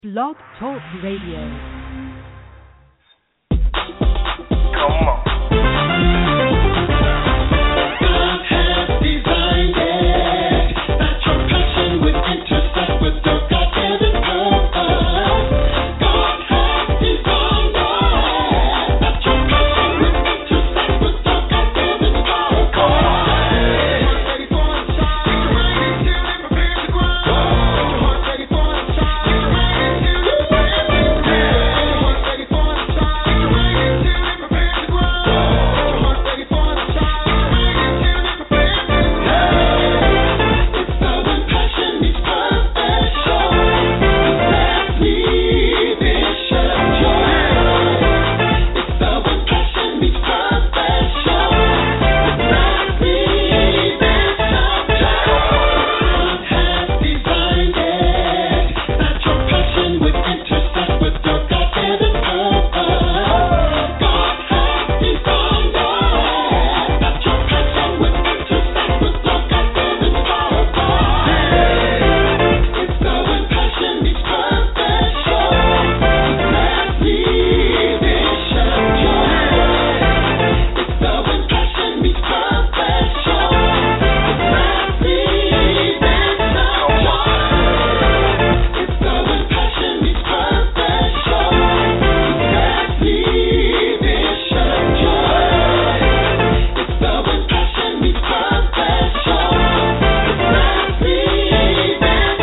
Blog Talk Radio. Come on. God has designed it that your passion would intersect with your God-given purpose. God has designed it that your passion would intersect with your God-given purpose. Come on. Ready for a shot. Get ready till it prepares to grow. Get your heart ready for a shot. Get ready till it prepares to grow. Get your heart ready for a shot. Get ready till it prepares to grow. Get your heart ready for a shot. Get ready till it prepares to grow. It's the when passion meets purpose show. It's Leslie Bishop Joy. It's the when passion meets purpose show. It's Leslie Bishop Joy. God has designed it that your passion would intersect with your God-given purpose. God has designed it that your passion would intersect with your God-given purpose. It's the when passion meets purpose show. It's Leslie Bishop Joy. It's the when passion meets purpose show. It's Leslie Bishop Joy. It's the when passion meets purpose show. It's Leslie Bishop Joy. It's the when passion meets purpose show. It's Leslie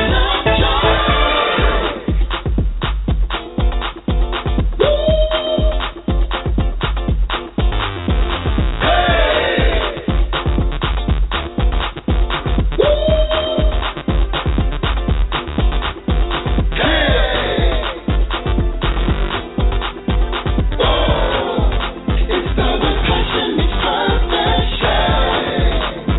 It's the when passion meets purpose show.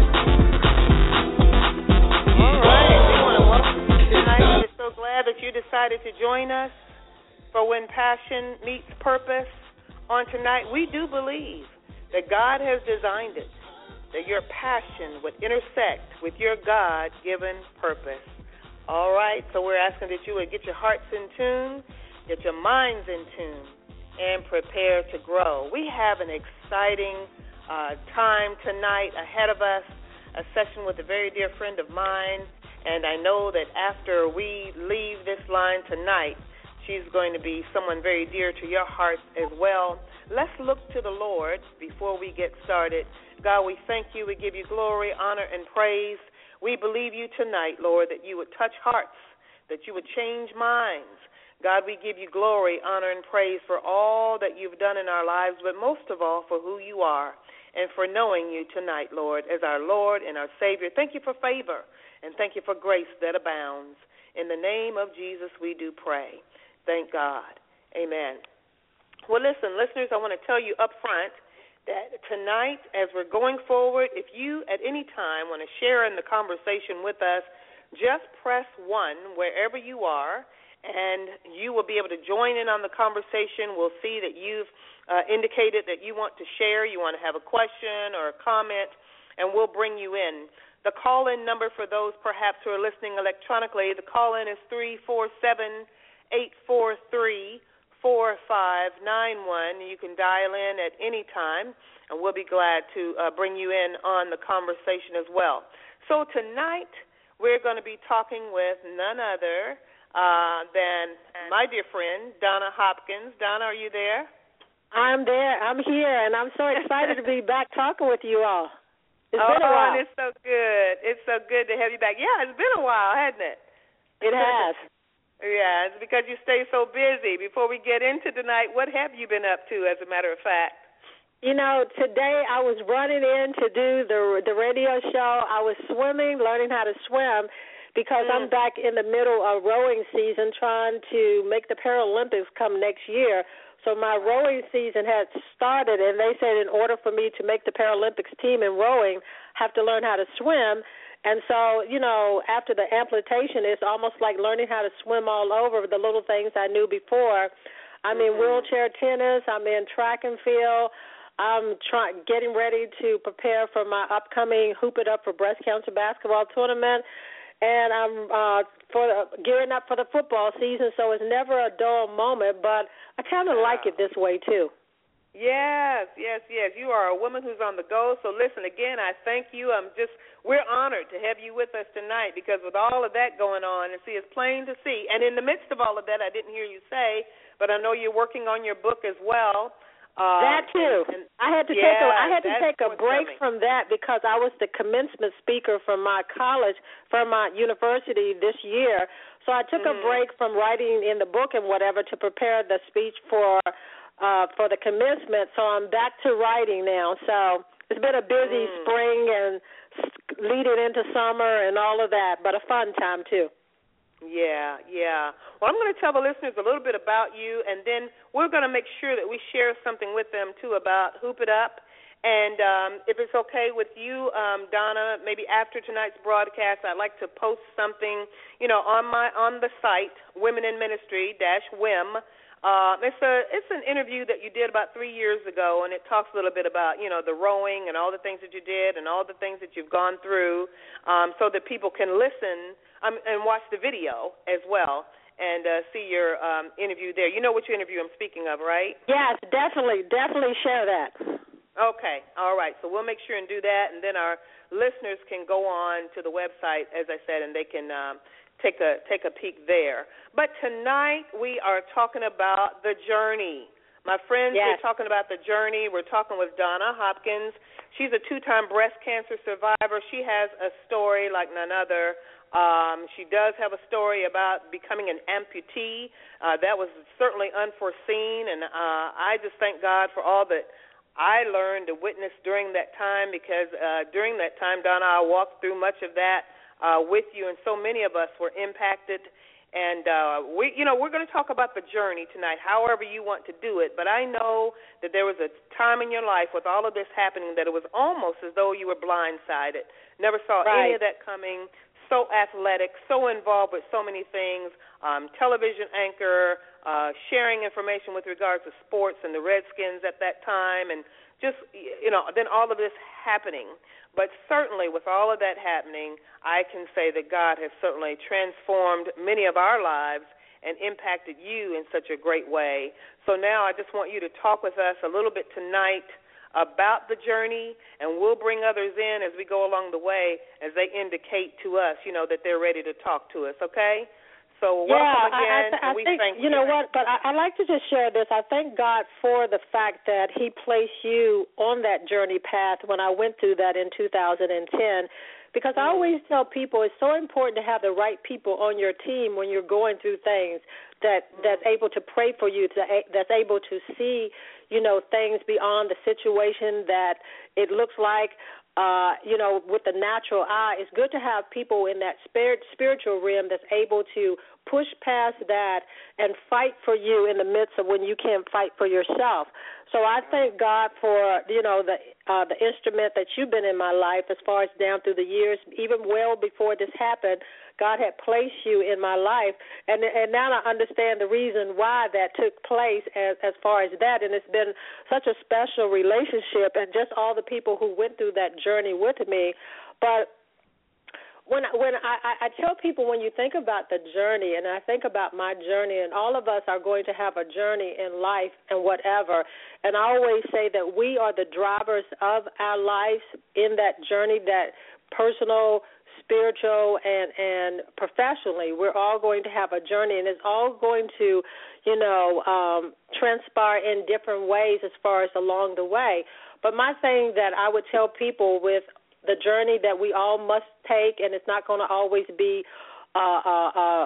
All right, we want to welcome you tonight. We're so glad that you decided to join us for When Passion Meets Purpose. On tonight, we do believe that God has designed it, that your passion would intersect with your God-given purpose. All right, so we're asking that you would get your hearts in tune, get your minds in tune, and prepare to grow. We have an exciting time tonight ahead of us, a session with a very dear friend of mine, and I know that after we leave this line tonight, she's going to be someone very dear to your heart as well. Let's look to the Lord before we get started. God, we thank you. We give you glory, honor, and praise. We believe you tonight, Lord, that you would touch hearts, that you would change minds. God, we give you glory, honor, and praise for all that you've done in our lives, but most of all for who you are and for knowing you tonight, Lord, as our Lord and our Savior. Thank you for favor, and thank you for grace that abounds. In the name of Jesus, we do pray. Thank God. Amen. Well, listen, listeners, I want to tell you up front that tonight, as we're going forward, if you at any time want to share in the conversation with us, just press 1 wherever you are, and you will be able to join in on the conversation. We'll see that you've indicated that you want to share, you want to have a question or a comment, and we'll bring you in. The call-in number for those perhaps who are listening electronically, the call-in is 347-843-4591. You can dial in at any time, and we'll be glad to bring you in on the conversation as well. So tonight, we're going to be talking with none other than my dear friend, Donna Hopkins. Donna, are you there? I'm there. I'm here, and I'm so excited to be back talking with you all. It's been a while. It's so good. It's so good to have you back. Yeah, it's been a while, hasn't it? It has. Yeah, it's because you stay so busy. Before we get into tonight, what have you been up to, as a matter of fact? You know, today I was running in to do the radio show. I was swimming, learning how to swim, because I'm back in the middle of rowing season trying to make the Paralympics come next year. So my rowing season had started, and they said in order for me to make the Paralympics team in rowing, I have to learn how to swim. And so, you know, after the amputation, it's almost like learning how to swim all over, the little things I knew before. I'm in wheelchair tennis. I'm in track and field. I'm getting ready to prepare for my upcoming Hoop It Up for Breast Cancer basketball tournament. and I'm gearing up for the football season, so it's never a dull moment, but I kind of like it this way, too. Yes. You are a woman who's on the go. So listen, again, I thank you. We're honored to have you with us tonight because with all of that going on, and see, it's plain to see. And in the midst of all of that, I didn't hear you say, but I know you're working on your book as well. That too. I had to take a break from that because I was the commencement speaker from my college, from my university this year. So I took a break from writing in the book and whatever to prepare the speech for the commencement, so I'm back to writing now. So it's been a busy spring and leading into summer and all of that, but a fun time too. Yeah. Well, I'm going to tell the listeners a little bit about you, and then we're going to make sure that we share something with them too about Hoop It Up. And if it's okay with you, Donna, maybe after tonight's broadcast, I'd like to post something, on the site, Women in Ministry -WIM. It's an interview that you did about 3 years ago, and it talks a little bit about, the rowing and all the things that you did and all the things that you've gone through, so that people can listen and watch the video as well and see your interview there. You know which interview I'm speaking of, right? Yes, definitely share that. Okay, all right. So we'll make sure and do that, and then our listeners can go on to the website, as I said, and they can take a peek there. But tonight we are talking about the journey. My friends, We're talking about the journey. We're talking with Donna Hopkins. She's a 2-time breast cancer survivor. She has a story like none other. She does have a story about becoming an amputee. That was certainly unforeseen, and I just thank God for all that I learned and witnessed during that time, because during that time, Donna, I walked through much of that with you, and so many of us were impacted. And we're going to talk about the journey tonight, however you want to do it. But I know that there was a time in your life with all of this happening that it was almost as though you were blindsided. Never saw any of that coming. So athletic, so involved with so many things. Television anchor, sharing information with regards to sports and the Redskins at that time, and just then all of this happening. But certainly with all of that happening, I can say that God has certainly transformed many of our lives and impacted you in such a great way. So now I just want you to talk with us a little bit tonight about the journey, and we'll bring others in as we go along the way as they indicate to us, that they're ready to talk to us, okay? So welcome again. I think, you know what, but I'd like to just share this. I thank God for the fact that he placed you on that journey path when I went through that in 2010, because I always tell people it's so important to have the right people on your team when you're going through things that's able to pray for you, that's able to see, things beyond the situation that it looks like. With the natural eye, it's good to have people in that spiritual realm that's able to push past that and fight for you in the midst of when you can't fight for yourself. So I thank God for, the instrument that you've been in my life as far as down through the years, even well before this happened. God had placed you in my life, and now I understand the reason why that took place as far as that, and it's been such a special relationship, and just all the people who went through that journey with me. But when I tell people, when you think about the journey, and I think about my journey, and all of us are going to have a journey in life and whatever, and I always say that we are the drivers of our lives in that journey, that personal, spiritual, and professionally, we're all going to have a journey, and it's all going to, transpire in different ways as far as along the way. But my thing that I would tell people with the journey that we all must take, and it's not going to always be a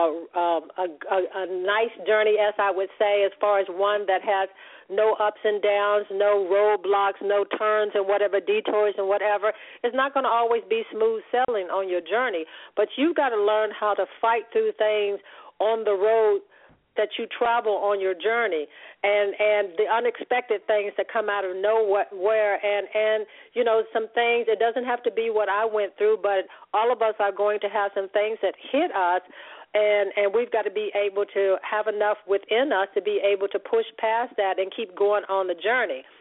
nice journey, as I would say, as far as one that has no ups and downs, no roadblocks, no turns and whatever, detours and whatever. It's not going to always be smooth sailing on your journey, but you've got to learn how to fight through things on the road that you travel on your journey, and the unexpected things that come out of nowhere, and some things, it doesn't have to be what I went through, but all of us are going to have some things that hit us, and we've got to be able to have enough within us to be able to push past that and keep going on the journey.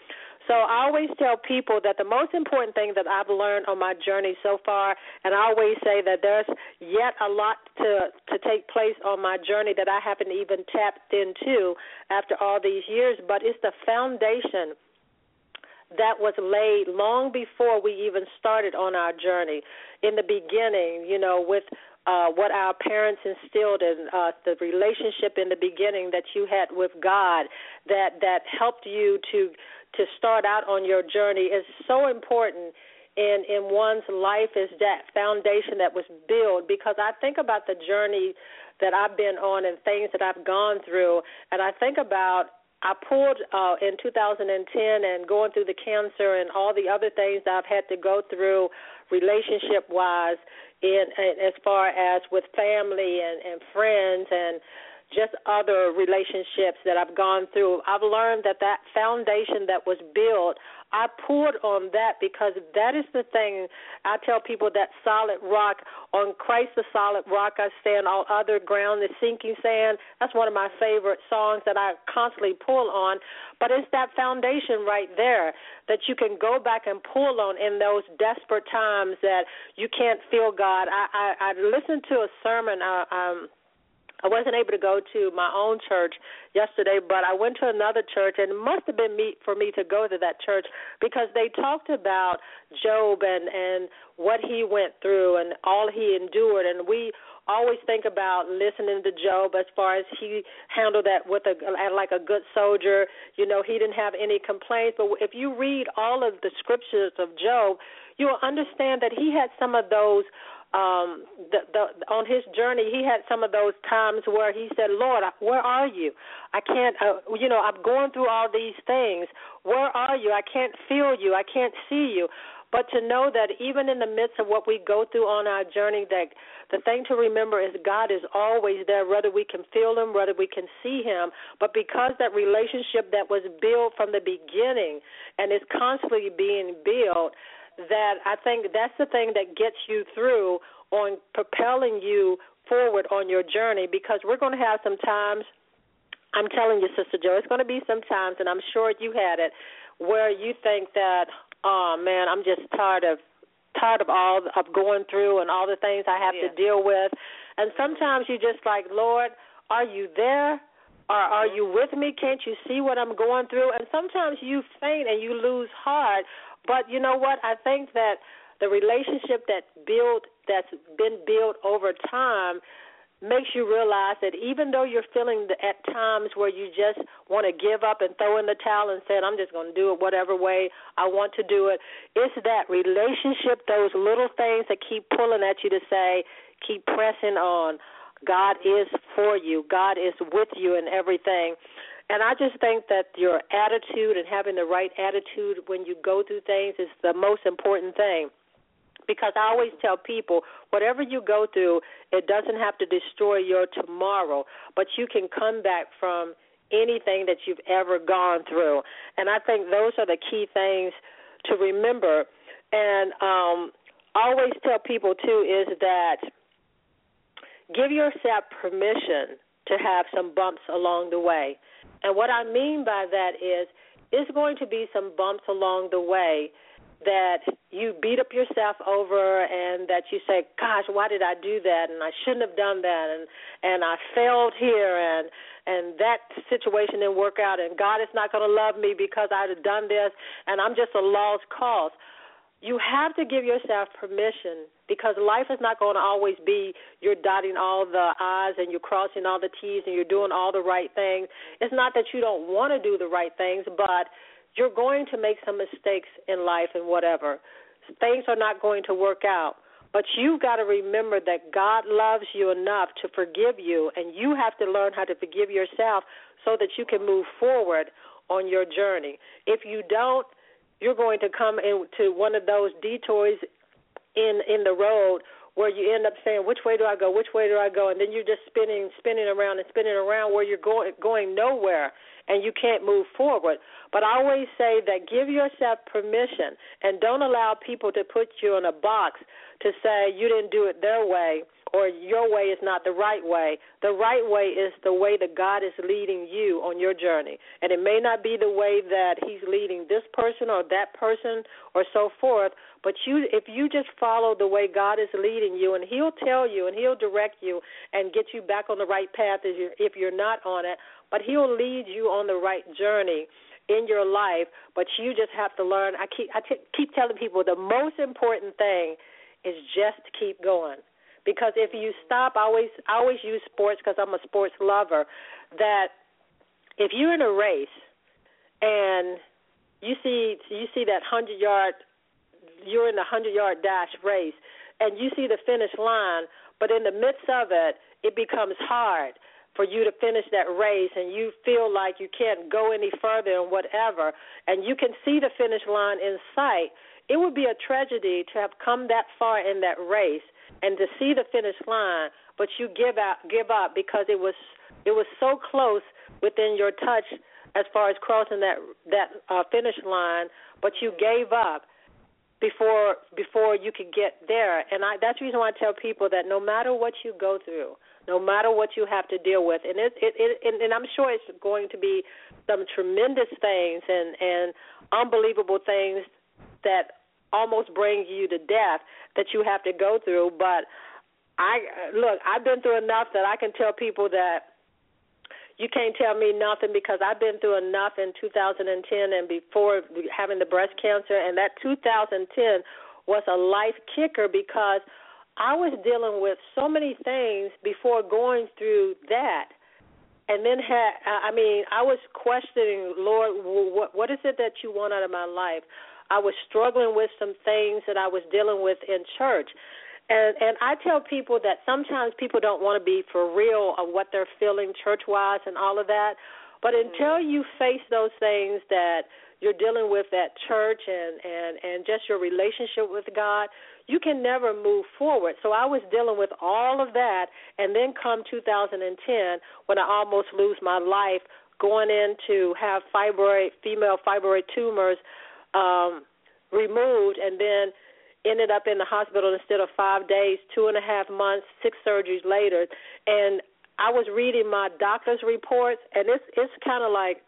So I always tell people that the most important thing that I've learned on my journey so far, and I always say that there's yet a lot to take place on my journey that I haven't even tapped into after all these years, but it's the foundation that was laid long before we even started on our journey. In the beginning, you know, with what our parents instilled in us, the relationship in the beginning that you had with God that helped you to start out on your journey is so important in one's life, is that foundation that was built. Because I think about the journey that I've been on and things that I've gone through, and I think about I pulled in 2010 and going through the cancer and all the other things that I've had to go through relationship-wise in as far as with family and friends and just other relationships that I've gone through. I've learned that foundation that was built, I pulled on that because that is the thing. I tell people that solid rock, on Christ the solid rock I stand, all other ground is sinking sand. That's one of my favorite songs that I constantly pull on. But it's that foundation right there that you can go back and pull on in those desperate times that you can't feel God. I listened to a sermon. I wasn't able to go to my own church yesterday, but I went to another church, and it must have been for me to go to that church because they talked about Job and what he went through and all he endured. And we always think about listening to Job as far as he handled that with like a good soldier. You know, he didn't have any complaints. But if you read all of the scriptures of Job, you will understand that he had some of those on his journey, he had some of those times where he said, Lord, where are you? I can't, I'm going through all these things. Where are you? I can't feel you. I can't see you. But to know that even in the midst of what we go through on our journey, that the thing to remember is God is always there, whether we can feel him, whether we can see him. But because that relationship that was built from the beginning and is constantly being built, that I think that's the thing that gets you through on propelling you forward on your journey, because we're going to have some times, I'm telling you, Sister Joe, it's going to be some times, and I'm sure you had it, where you think that, oh, man, I'm just tired of all of going through and all the things I have to deal with. And sometimes you're just like, Lord, are you there? Or are you with me? Can't you see what I'm going through? And sometimes you faint and you lose heart. But you know what? I think that the relationship that's been built over time makes you realize that even though you're feeling at times where you just want to give up and throw in the towel and say, I'm just going to do it whatever way I want to do it, it's that relationship, those little things that keep pulling at you to say, keep pressing on. God is for you. God is with you in everything. And I just think that your attitude and having the right attitude when you go through things is the most important thing. Because I always tell people, whatever you go through, it doesn't have to destroy your tomorrow, but you can come back from anything that you've ever gone through. And I think those are the key things to remember. And I always tell people, too, is that give yourself permission to have some bumps along the way. And what I mean by that is it's going to be some bumps along the way that you beat up yourself over and that you say, gosh, why did I do that? And I shouldn't have done that. And I failed here and that situation didn't work out. And God is not going to love me because I'd have done this and I'm just a lost cause. You have to give yourself permission, because life is not going to always be you're dotting all the I's and you're crossing all the T's and you're doing all the right things. It's not that you don't want to do the right things, but you're going to make some mistakes in life and whatever. Things are not going to work out. But you've got to remember that God loves you enough to forgive you, and you have to learn how to forgive yourself so that you can move forward on your journey. If you don't, you're going to come into one of those detours in the road where you end up saying, which way do I go, which way do I go? And then you're just spinning around where you're going nowhere, and you can't move forward. But I always say that give yourself permission and don't allow people to put you in a box to say you didn't do it their way or your way is not the right way. The right way is the way that God is leading you on your journey. And it may not be the way that he's leading this person or that person or so forth, but if you just follow the way God is leading you, and he'll tell you and he'll direct you and get you back on the right path if you're not on it, but he'll lead you on the right journey in your life, but you just have to learn. I keep telling people the most important thing is just to keep going. Because if you stop, I always use sports because I'm a sports lover, that if you're in a race and you see that 100-yard, you're in the 100-yard dash race, and you see the finish line, but in the midst of it, it becomes hard for you to finish that race, and you feel like you can't go any further and whatever, and you can see the finish line in sight, it would be a tragedy to have come that far in that race and to see the finish line, but you give up because it was so close within your touch as far as crossing that finish line, but you gave up before you could get there. And that's the reason why I tell people that no matter what you go through, no matter what you have to deal with, and and I'm sure it's going to be some tremendous things and unbelievable things that almost bring you to death that you have to go through. But I've been through enough that I can tell people that you can't tell me nothing, because I've been through enough in 2010 and before having the breast cancer, and that 2010 was a life kicker because I was dealing with so many things before going through that. And then I was questioning, Lord, what is it that you want out of my life? I was struggling with some things that I was dealing with in church. And I tell people that sometimes people don't want to be for real of what they're feeling church-wise and all of that. But until you face those things that you're dealing with at church and just your relationship with God, you can never move forward. So I was dealing with all of that, and then come 2010 when I almost lose my life going in to have female fibroid tumors removed, and then ended up in the hospital instead of 5 days, 2.5 months, 6 surgeries later. And I was reading my doctor's reports, and it's kind of like,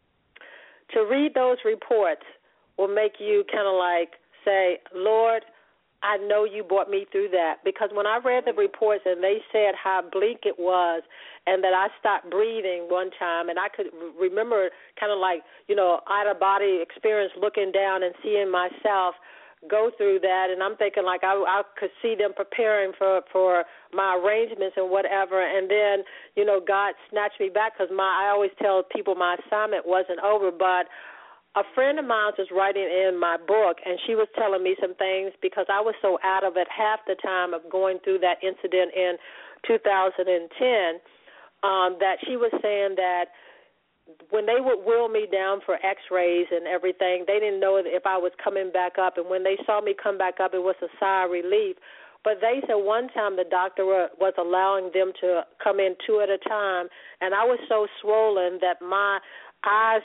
to read those reports will make you kind of like say, Lord, I know you brought me through that. Because when I read the reports and they said how bleak it was and that I stopped breathing one time, and I could remember kind of like, out-of-body experience looking down and seeing myself go through that, and I'm thinking like I could see them preparing for my arrangements and whatever, and then, God snatched me back because I always tell people my assignment wasn't over, but a friend of mine was writing in my book, and she was telling me some things because I was so out of it half the time of going through that incident in 2010 that she was saying that when they would wheel me down for x-rays and everything, they didn't know if I was coming back up. And when they saw me come back up, it was a sigh of relief. But they said one time the doctor was allowing them to come in 2 at a time, and I was so swollen that my eyes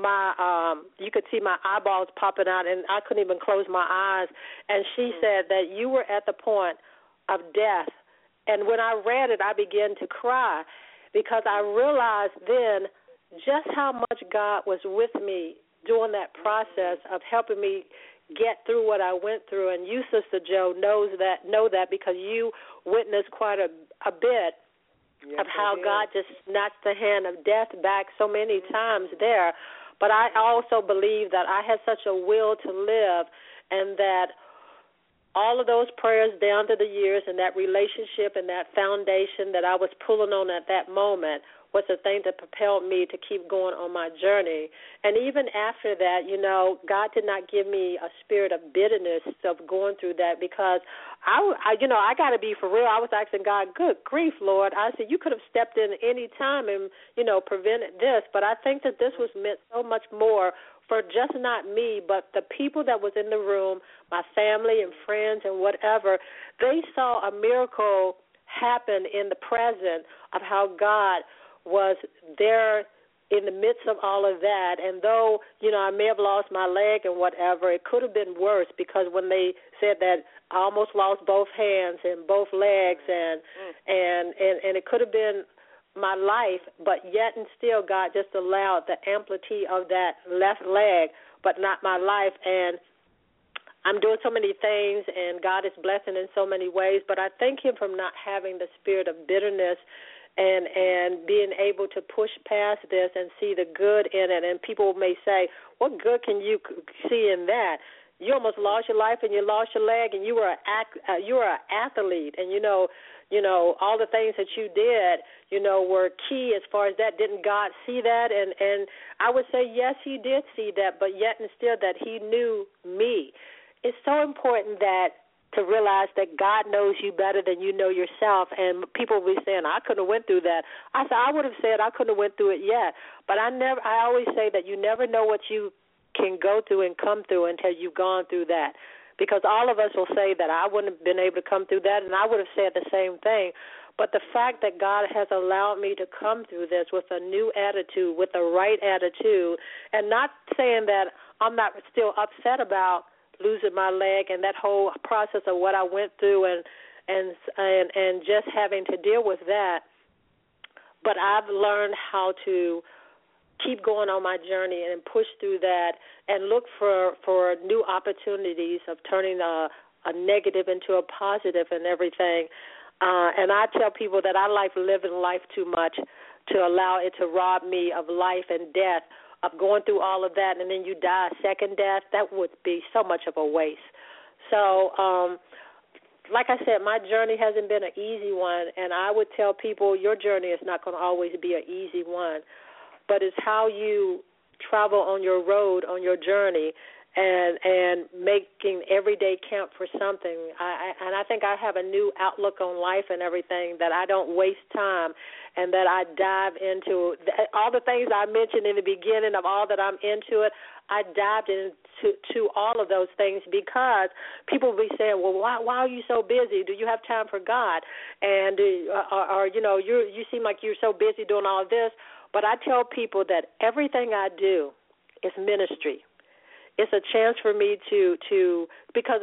you could see my eyeballs popping out, and I couldn't even close my eyes. And she said that you were at the point of death. And when I read it, I began to cry because I realized then just how much God was with me during that process of helping me get through what I went through. And you, Sister Jo, know that because you witnessed quite a bit of how God just snatched the hand of death back so many times there. But I also believe that I had such a will to live, and that all of those prayers down to the years and that relationship and that foundation that I was pulling on at that moment was the thing that propelled me to keep going on my journey. And even after that, God did not give me a spirit of bitterness of going through that, because I got to be for real. I was asking God, good grief, Lord. I said, you could have stepped in any time and, prevented this. But I think that this was meant so much more for just not me, but the people that was in the room, my family and friends and whatever. They saw a miracle happen in the present of how God was there in the midst of all of that, and though, I may have lost my leg and whatever, it could have been worse, because when they said that I almost lost both hands and both legs, and it could have been my life, but yet and still God just allowed the amplitude of that left leg, but not my life. And I'm doing so many things, and God is blessing in so many ways, but I thank him for not having the spirit of bitterness and being able to push past this and see the good in it. And people may say, what good can you see in that? You almost lost your life and you lost your leg, and you were an athlete, and all the things that you did, were key as far as that. Didn't God see that? And I would say yes, he did see that, but yet and still that he knew me. It's so important to realize that God knows you better than you know yourself. And people will be saying, I couldn't have went through that. I said, I would have said I couldn't have went through it yet. But I always say that you never know what you can go through and come through until you've gone through that. Because all of us will say that I wouldn't have been able to come through that, and I would have said the same thing. But the fact that God has allowed me to come through this with a new attitude, with the right attitude, and not saying that I'm not still upset about losing my leg and that whole process of what I went through and just having to deal with that. But I've learned how to keep going on my journey and push through that and look for new opportunities of turning a negative into a positive and everything. And I tell people that I like living life too much to allow it to rob me of life and death, of going through all of that, and then you die a second death. That would be so much of a waste. So, like I said, my journey hasn't been an easy one, and I would tell people your journey is not going to always be an easy one, but it's how you travel on your road, on your journey, and making every day count for something. And I think I have a new outlook on life and everything, that I don't waste time, and that I dive into all the things I mentioned in the beginning of all that I'm into it. I dived into all of those things, because people will be saying, well, why are you so busy? Do you have time for God? And you seem like you're so busy doing all of this. But I tell people that everything I do is ministry. It's a chance for me to because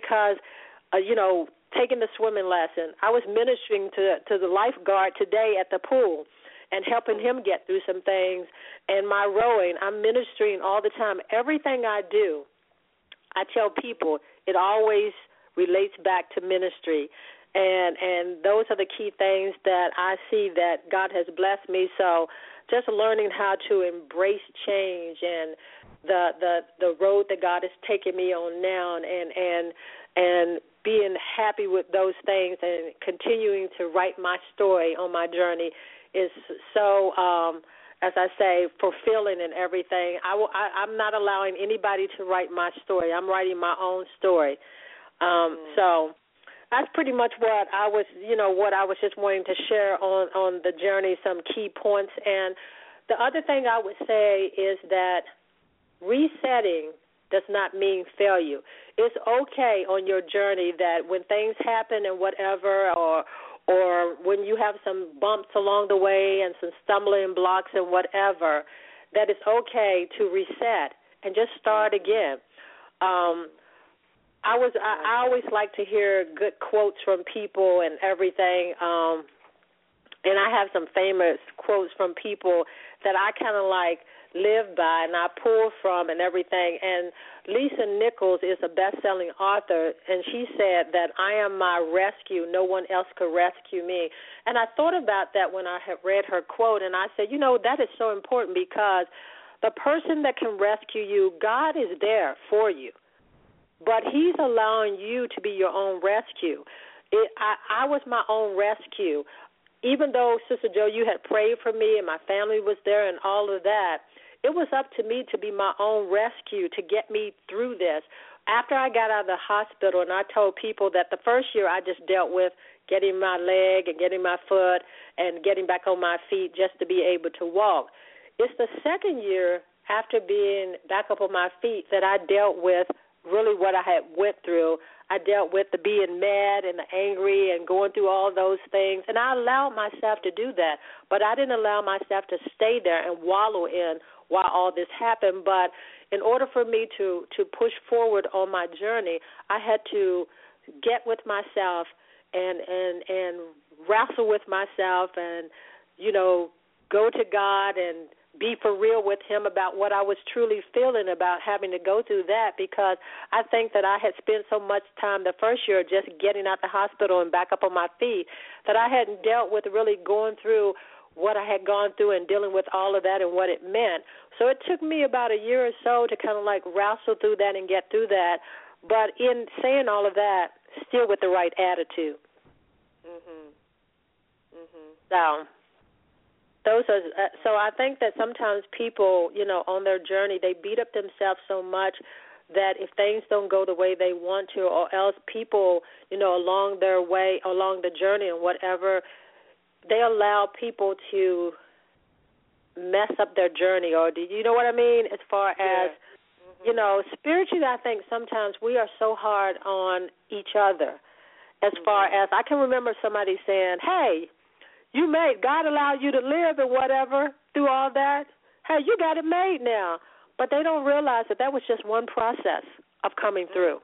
taking the swimming lesson, I was ministering to the lifeguard today at the pool and helping him get through some things. And my rowing, I'm ministering all the time. Everything I do, I tell people, it always relates back to ministry. And those are the key things that I see that God has blessed me. So just learning how to embrace change and the road that God has taken me on now, and being happy with those things and continuing to write my story on my journey is so, as I say, fulfilling and everything. I'm not allowing anybody to write my story. I'm writing my own story. So that's pretty much what I was just wanting to share on the journey, some key points. And the other thing I would say is that resetting does not mean failure. It's okay on your journey that when things happen and whatever, or when you have some bumps along the way and some stumbling blocks and whatever, that it's okay to reset and just start again. I always like to hear good quotes from people and everything, and I have some famous quotes from people that I kind of like live by and I pull from and everything. And Lisa Nichols is a best-selling author, and she said that I am my rescue. No one else could rescue me. And I thought about that when I had read her quote, and I said, that is so important, because the person that can rescue you, God is there for you, but he's allowing you to be your own rescue. I was my own rescue. Even though, Sister Jo, you had prayed for me and my family was there and all of that, it was up to me to be my own rescue, to get me through this. After I got out of the hospital, and I told people that the first year I just dealt with getting my leg and getting my foot and getting back on my feet just to be able to walk. It's the second year after being back up on my feet that I dealt with really what I had went through. I dealt with the being mad and the angry and going through all those things, and I allowed myself to do that. But I didn't allow myself to stay there and wallow in while all this happened. But in order for me to push forward on my journey, I had to get with myself and wrestle with myself and, you know, go to God and be for real with him about what I was truly feeling about having to go through that, because I think that I had spent so much time the first year just getting out the hospital and back up on my feet that I hadn't dealt with really going through what I had gone through and dealing with all of that and what it meant. So it took me about a year or so to kind of like wrestle through that and get through that. But in saying all of that, still with the right attitude. So I think that sometimes people, you know, on their journey, they beat up themselves so much that if things don't go the way they want to, or else people, you know, along their way, along the journey and whatever, they allow people to mess up their journey, or do you know what I mean? As far as, you know, spiritually, I think sometimes we are so hard on each other. As far as, I can remember somebody saying, hey, God allowed you to live and whatever through all that. Hey, you got it made now. But they don't realize that was just one process of coming through.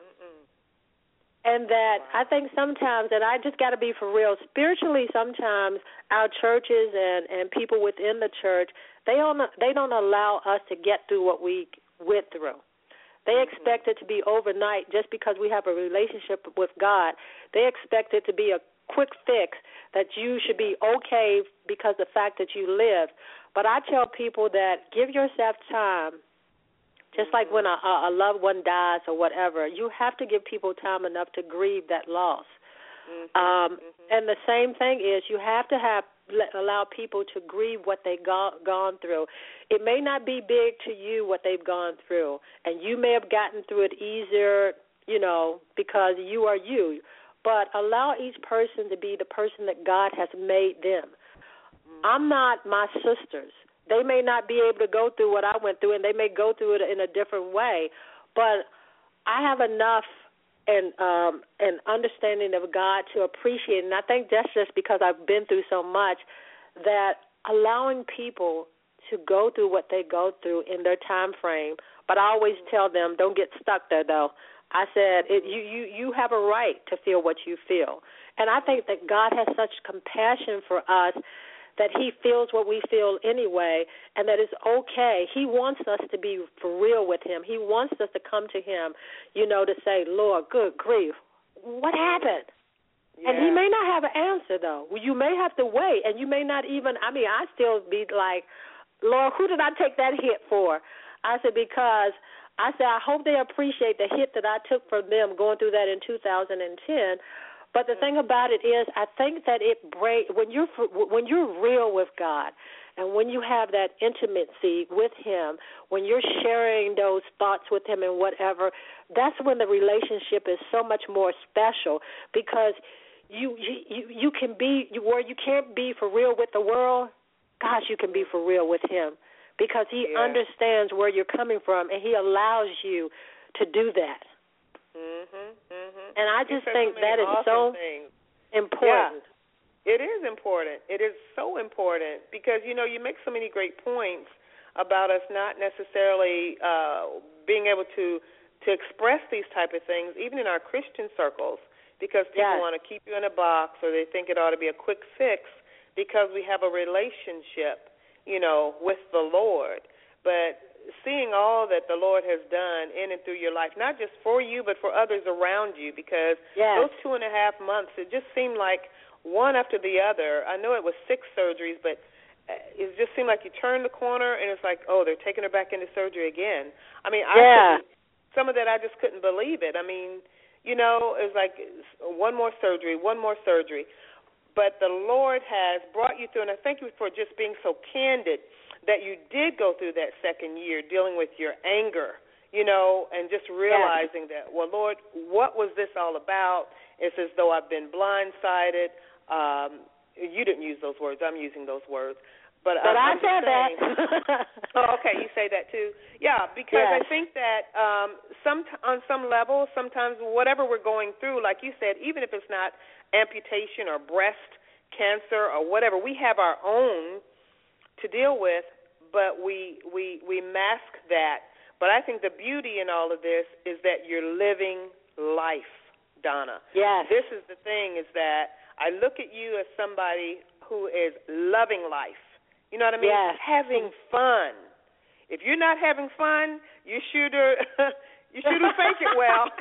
And that I think sometimes, and I just got to be for real, spiritually sometimes our churches and people within the church, they don't allow us to get through what we went through. They expect it to be overnight just because we have a relationship with God. They expect it to be a quick fix, that you should be okay because of the fact that you lived. But I tell people that give yourself time. Just like when a loved one dies or whatever, you have to give people time enough to grieve that loss. And the same thing is you have to allow people to grieve what they've gone through. It may not be big to you what they've gone through, and you may have gotten through it easier, you know, because you are you. But allow each person to be the person that God has made them. I'm not my sisters. They may not be able to go through what I went through, and they may go through it in a different way. But I have enough and understanding of God to appreciate it. And I think that's just because I've been through so much, that allowing people to go through what they go through in their time frame. But I always tell them, don't get stuck there, though. I said, you have a right to feel what you feel. And I think that God has such compassion for us that he feels what we feel anyway, and that it's okay. He wants us to be for real with him. He wants us to come to him, you know, to say, Lord, good grief, what happened? Yeah. And he may not have an answer, though. You may have to wait, and you may not even, I still be like, Lord, who did I take that hit for? I said, because I hope they appreciate the hit that I took from them going through that in 2010. But the thing about it is, I think that when you're real with God, and when you have that intimacy with him, when you're sharing those thoughts with him and whatever, that's when the relationship is so much more special, because you can be where you can't be for real with the world. Gosh, you can be for real with him, because he understands where you're coming from, and he allows you to do that. And I just think that is so important. Yeah. It is important. It is so important, because, you know, you make so many great points about us not necessarily being able to express these type of things, even in our Christian circles, because people want to keep you in a box, or they think it ought to be a quick fix because we have a relationship, you know, with the Lord. But seeing all that the Lord has done in and through your life, not just for you, but for others around you, because those 2.5 months, it just seemed like one after the other. I know it was 6 surgeries, but it just seemed like you turned the corner, and it's like, oh, they're taking her back into surgery again. I mean, some of that I just couldn't believe it. I mean, you know, it's like one more surgery. But the Lord has brought you through, and I thank you for just being so candid that you did go through that second year dealing with your anger, you know, and just realizing that, well, Lord, what was this all about? It's as though I've been blindsided. You didn't use those words. I'm using those words. But I said that. Oh, okay, you say that too. Yeah, because yes. I think that on some level, sometimes whatever we're going through, like you said, even if it's not amputation or breast cancer or whatever, we have our own to deal with, but we mask that. But I think the beauty in all of this is that you're living life, Donna. Yes. This is the thing, is that I look at you as somebody who is loving life. You know what I mean? Yes. Having fun. If you're not having fun, you sure do fake it well.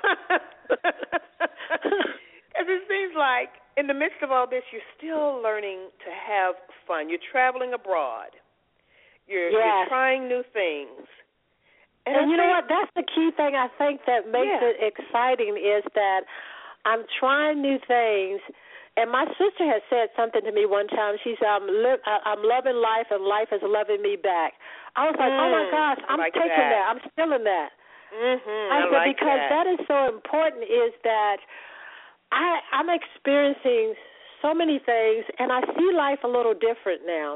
Because it seems like in the midst of all this, you're still learning to have fun. You're traveling abroad. You're trying new things. And you know what? That's the key thing I think that makes it exciting, is that I'm trying new things. And my sister has said something to me one time. She said, I'm loving life, and life is loving me back. I was like, oh, my gosh, I'm like taking that. I'm feeling that. I said, like because that is so important, is that I'm experiencing so many things, and I see life a little different now.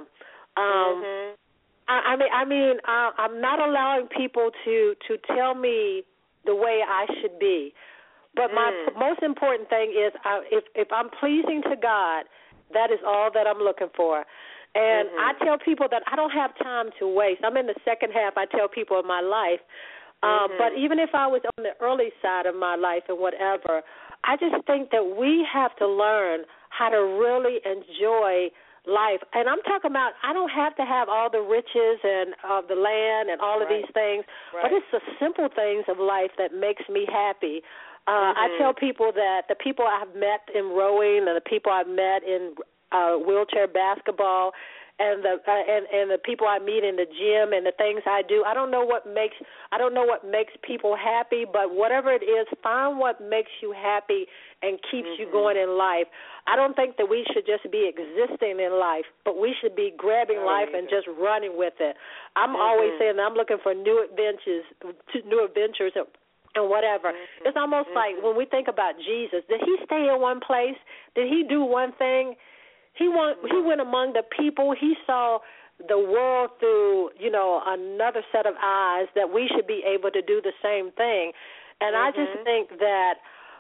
I'm not allowing people to tell me the way I should be. But my most important thing is, if I'm pleasing to God, that is all that I'm looking for. And I tell people that I don't have time to waste. I'm in the second half, I tell people, of my life. But even if I was on the early side of my life and whatever, I just think that we have to learn how to really enjoy life. And I'm talking about, I don't have to have all the riches and of the land and all of these things, but it's the simple things of life that makes me happy. I tell people that the people I've met in rowing and the people I've met in wheelchair basketball and the people I meet in the gym and the things I do, I don't know what makes people happy, but whatever it is, find what makes you happy and keeps you going in life. I don't think that we should just be existing in life, but we should be grabbing life and just running with it. I'm always saying that I'm looking for new adventures and whatever. It's almost like when we think about Jesus, did he stay in one place? Did he do one thing? He went among the people. He saw the world through, another set of eyes, that we should be able to do the same thing. And I just think that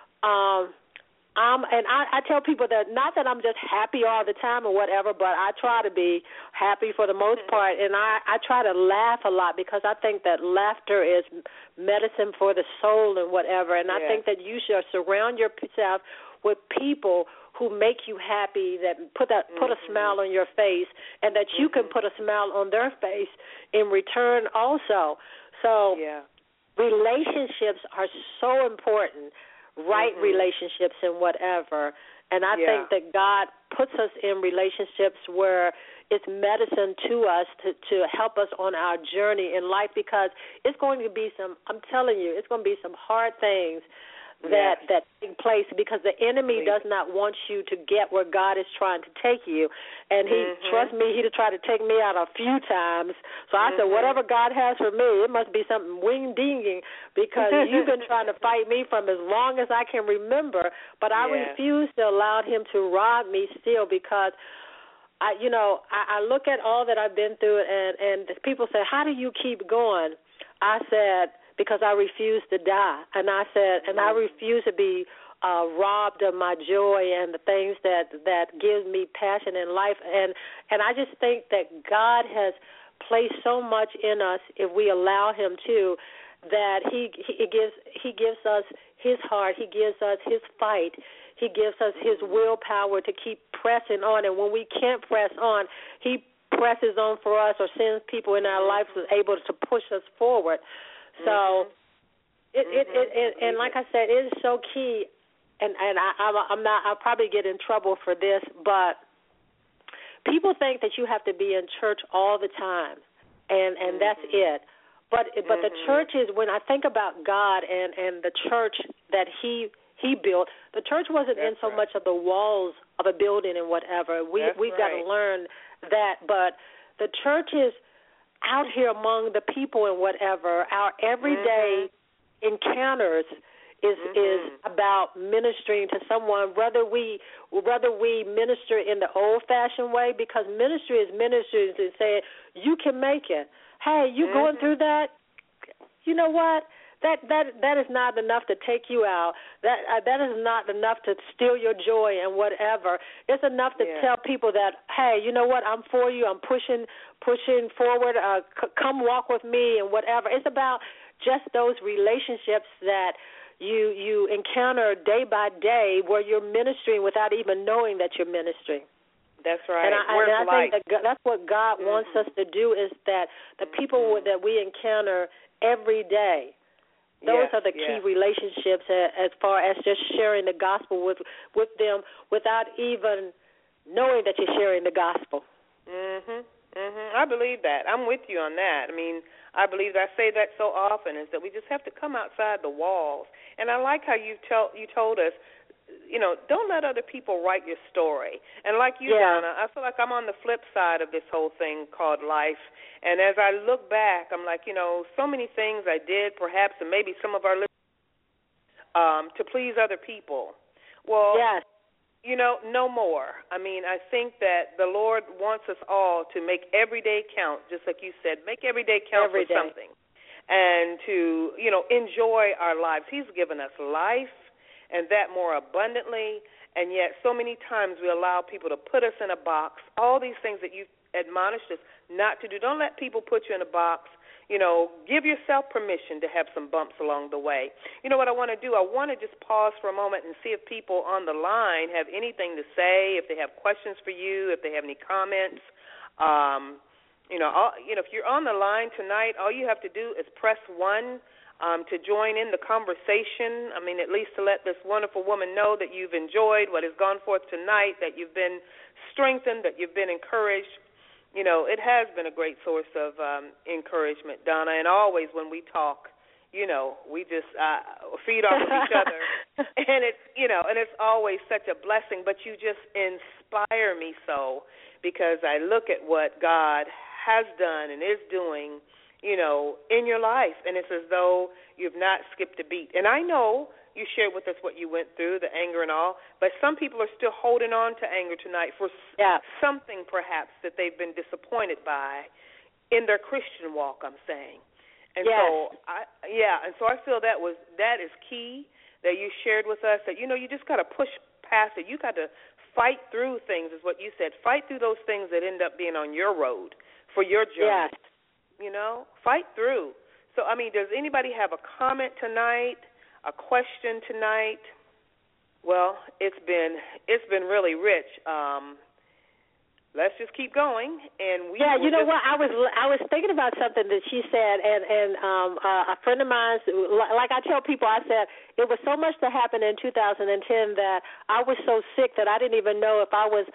I tell people that, not that I'm just happy all the time or whatever, but I try to be happy for the most part, and I try to laugh a lot, because I think that laughter is medicine for the soul and whatever, and I think that you should surround yourself with people who make you happy, that put a smile on your face, and that you can put a smile on their face in return also. So relationships are so important. Right relationships and whatever. And I think that God puts us in relationships where it's medicine to us to help us on our journey in life, because it's going to be I'm telling you, it's going to be some hard things that take place, because the enemy does not want you to get where God is trying to take you. And trust me, he tried to take me out a few times. So I said, whatever God has for me, it must be something wing-dinging, because you've been trying to fight me from as long as I can remember. But I refuse to allow him to rob me still, because I look at all that I've been through, and people say, how do you keep going? I said, because I refuse to die. And I said, and I refuse to be robbed of my joy and the things that gives me passion in life. And I just think that God has placed so much in us, if we allow him to, that he gives us his heart, he gives us his fight, he gives us his willpower to keep pressing on. And when we can't press on, he presses on for us, or sends people in our lives who's able to push us forward. So, and like I said, it is so key, and I'll probably get in trouble for this, but people think that you have to be in church all the time, and that's it. But the church is, when I think about God and the church that He built, the church wasn't in so much of the walls of a building and whatever. We've got to learn that, but the church is out here among the people and whatever. Our everyday encounters is about ministering to someone, whether we minister in the old-fashioned way, because ministry is saying, you can make it. Hey, you going through that? You know what? That is not enough to take you out. That is not enough to steal your joy and whatever. It's enough to tell people that, hey, you know what? I'm for you. I'm pushing forward. Come walk with me and whatever. It's about just those relationships that you encounter day by day, where you're ministering without even knowing that you're ministering. That's right. And I think that's what God wants us to do, is that the people that we encounter every day, those are the key relationships as far as just sharing the gospel with them without even knowing that you're sharing the gospel. I believe that. I'm with you on that. I mean, I believe that. I say that so often, is that we just have to come outside the walls. And I like how you told us, you know, don't let other people write your story. And like you, Donna, I feel like I'm on the flip side of this whole thing called life. And as I look back, I'm like, you know, so many things I did, perhaps, and maybe some of our listeners, to please other people. Well, you know, no more. I mean, I think that the Lord wants us all to make every day count, just like you said, make every day count for something. And to, you know, enjoy our lives. He's given us life, and that more abundantly, and yet so many times we allow people to put us in a box, all these things that you've admonished us not to do. Don't let people put you in a box. You know, give yourself permission to have some bumps along the way. You know what I want to do? I want to just pause for a moment and see if people on the line have anything to say, if they have questions for you, if they have any comments. You know, if you're on the line tonight, all you have to do is press 1 to join in the conversation. I mean, at least to let this wonderful woman know that you've enjoyed what has gone forth tonight, that you've been strengthened, that you've been encouraged. You know, it has been a great source of encouragement, Donna, and always when we talk, you know, we just feed off of each other, and it's, you know, and it's always such a blessing, but you just inspire me so, because I look at what God has done and is doing, you know, in your life, and it's as though you've not skipped a beat. And I know you shared with us what you went through, the anger and all, but some people are still holding on to anger tonight for something perhaps that they've been disappointed by in their Christian walk, I'm saying. And so I feel that is key that you shared with us, that, you know, you just got to push past it. You got to fight through things, is what you said. Fight through those things that end up being on your road for your journey. You know, fight through. So, I mean, does anybody have a comment tonight, a question tonight? Well, it's been really rich. Let's just keep going, and you know what? I was thinking about something that she said, and a friend of mine, like I tell people, I said it was so much that happened in 2010 that I was so sick that I didn't even know if I was,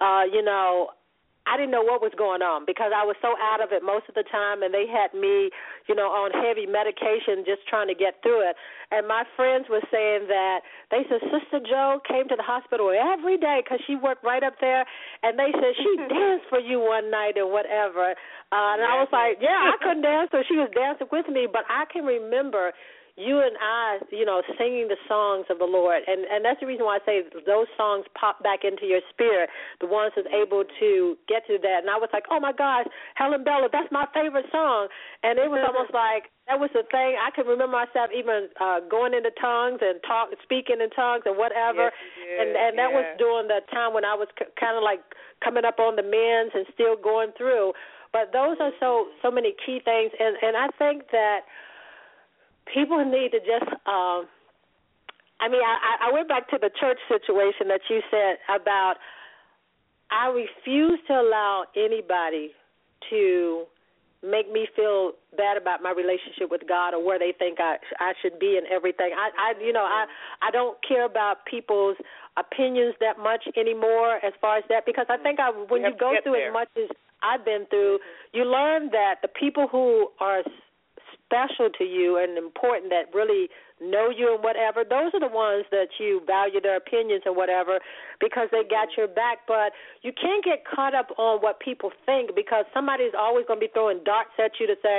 I didn't know what was going on, because I was so out of it most of the time, and they had me, you know, on heavy medication just trying to get through it. And my friends were saying that, they said, Sister Jo came to the hospital every day because she worked right up there, and they said she danced for you one night or whatever. And I was like, I couldn't dance, so she was dancing with me, but I can remember you and I, you know, singing the songs of the Lord. And that's the reason why I say those songs pop back into your spirit, the ones that's able to get to that. And I was like, oh, my gosh, Helen Bella, that's my favorite song. And it was almost like that was the thing. I can remember myself even going into tongues and speaking in tongues and whatever. And that was during the time when I was kind of like coming up on the men's and still going through. But those are so many key things. And I think that people need to just, I went back to the church situation that you said about, I refuse to allow anybody to make me feel bad about my relationship with God or where they think I should be and everything. I don't care about people's opinions that much anymore as far as that, because I think when you go through as much as I've been through, you learn that the people who are special to you and important, that really know you and whatever, those are the ones that you value their opinions and whatever, because they got your back. But you can't get caught up on what people think, because somebody's always going to be throwing darts at you to say,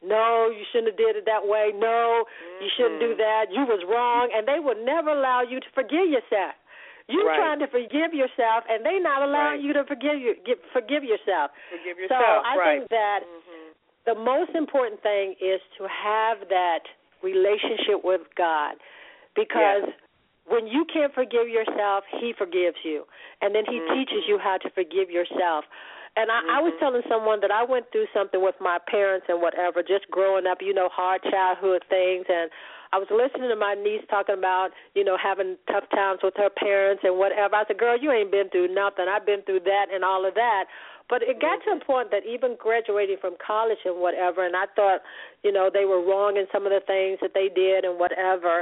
no, you shouldn't have did it that way. No, you shouldn't do that. You was wrong. And they would never allow you to forgive yourself. You're trying to forgive yourself, and they not allowing you to forgive yourself. Forgive yourself. So I think that the most important thing is to have that relationship with God, because when you can't forgive yourself, He forgives you, and then He teaches you how to forgive yourself. And I was telling someone that I went through something with my parents and whatever, just growing up, hard childhood things, and I was listening to my niece talking about, having tough times with her parents and whatever. I said, girl, you ain't been through nothing. I've been through that and all of that. But it got to a point that even graduating from college and whatever, and I thought, they were wrong in some of the things that they did and whatever,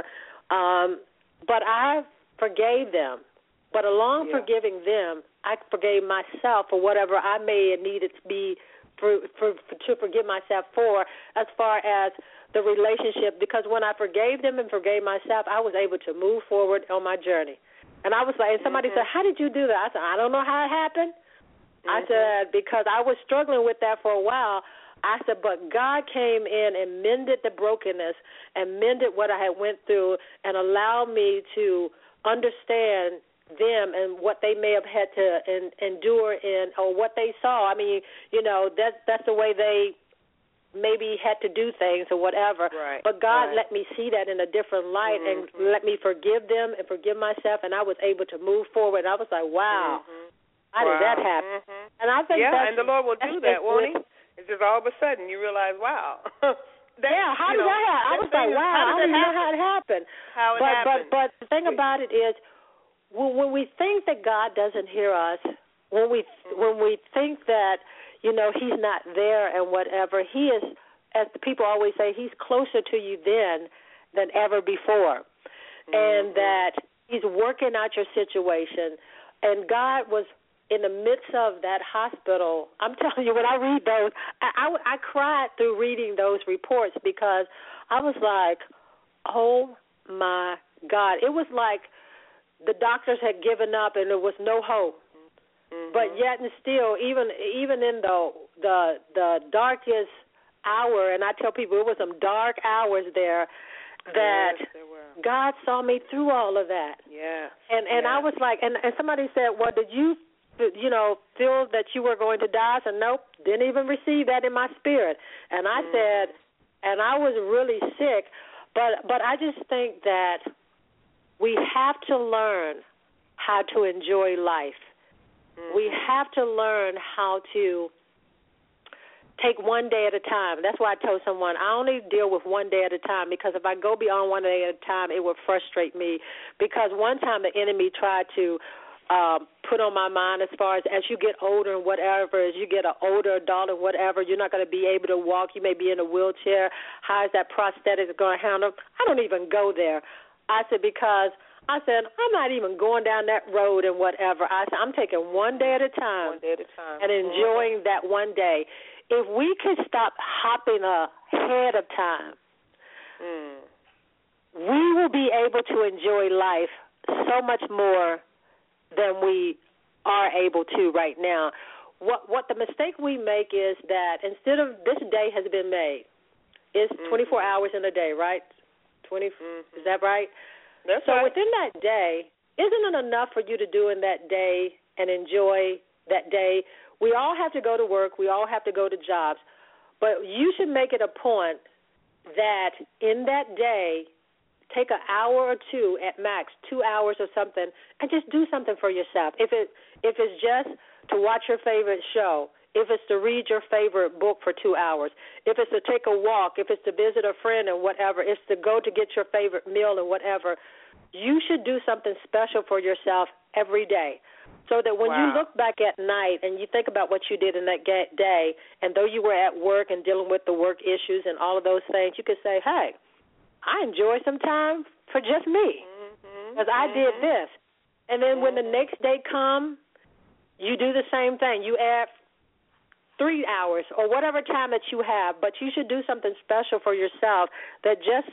but I forgave them. But along forgiving them, I forgave myself for whatever I may have needed to be to forgive myself for, as far as the relationship. Because when I forgave them and forgave myself, I was able to move forward on my journey. And I was like, and somebody said, how did you do that? I said, I don't know how it happened. I said, because I was struggling with that for a while. I said, but God came in and mended the brokenness and mended what I had went through and allowed me to understand them and what they may have had to endure or what they saw. I mean, that's the way they maybe had to do things or whatever. Right. But God let me see that in a different light and let me forgive them and forgive myself, and I was able to move forward. I was like, wow, how did that happen? And I think and the Lord will do that, won't He? It's just all of a sudden you realize, wow. How did that happen? I was like, wow, I don't know how it happened. But the thing about it is, when we think that God doesn't hear us, when we think that, He's not there and whatever, He is, as the people always say, He's closer to you then than ever before. And that He's working out your situation. And God was in the midst of that hospital. I'm telling you, when I read those, I cried through reading those reports, because I was like, oh, my God. It was like the doctors had given up and there was no hope. But yet and still, even in the darkest hour, and I tell people it was some dark hours there, that God saw me through all of that. Yeah. And I was like, and somebody said, well, did you feel that you were going to die? I said, nope, didn't even receive that in my spirit. And I said, and I was really sick, but I just think that we have to learn how to enjoy life. We have to learn how to take one day at a time. That's why I told someone I only deal with one day at a time, because if I go beyond one day at a time, it would frustrate me. Because one time the enemy tried to put on my mind, as far as you get older and whatever, as you get an older adult and whatever, you're not going to be able to walk. You may be in a wheelchair. How is that prosthetic going to handle? I don't even go there. I said, because I'm not even going down that road and whatever. I said, I'm taking one day at a time, and enjoying that one day. If we could stop hopping ahead of time, we will be able to enjoy life so much more than we are able to right now. What the mistake we make is that instead of this day has been made, it's 24 hours in a day, right? Is that right? That's so right. Within that day, isn't it enough for you to do in that day and enjoy that day? We all have to go to work. We all have to go to jobs. But you should make it a point that in that day, take an hour or two at max, 2 hours or something, and just do something for yourself. If it's just to watch your favorite show, if it's to read your favorite book for 2 hours, if it's to take a walk, if it's to visit a friend and whatever, it's to go to get your favorite meal and whatever, you should do something special for yourself every day, so that when you look back at night and you think about what you did in that day, and though you were at work and dealing with the work issues and all of those things, you could say, hey, I enjoyed some time for just me, because I did this. And then when the next day comes, you do the same thing. You add 3 hours or whatever time that you have, but you should do something special for yourself that just